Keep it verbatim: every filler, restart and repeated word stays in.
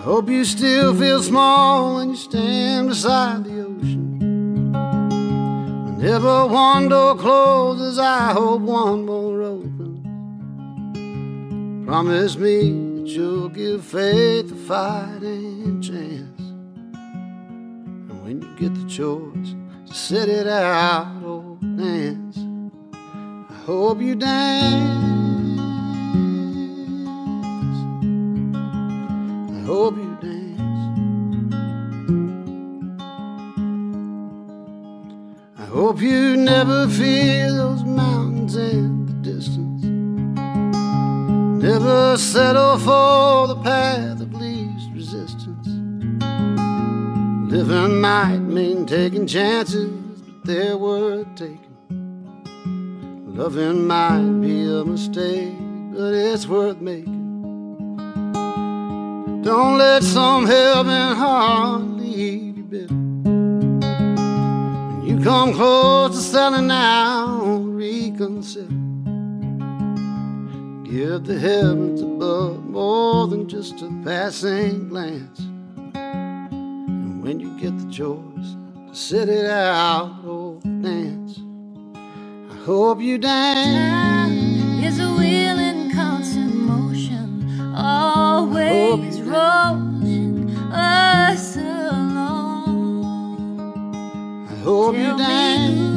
Hope you still feel small when you stand beside the ocean. Whenever one door closes, I hope one more opens. Promise me that you'll give faith a fighting chance. And when you get the choice to sit it out or dance, I hope you dance. I hope you dance. I hope you never fear those mountains in the distance. Never settle for the path of least resistance. Living might mean taking chances, but they're worth taking. Loving might be a mistake, but it's worth making. Don't let some helping heart leave you bitter. When you come close to selling out, reconsider. Give the heavens above more than just a passing glance. And when you get the choice to sit it out or dance, I hope you dance. Is a wheel in constant motion, always rolling us along. I hope Tell you dance.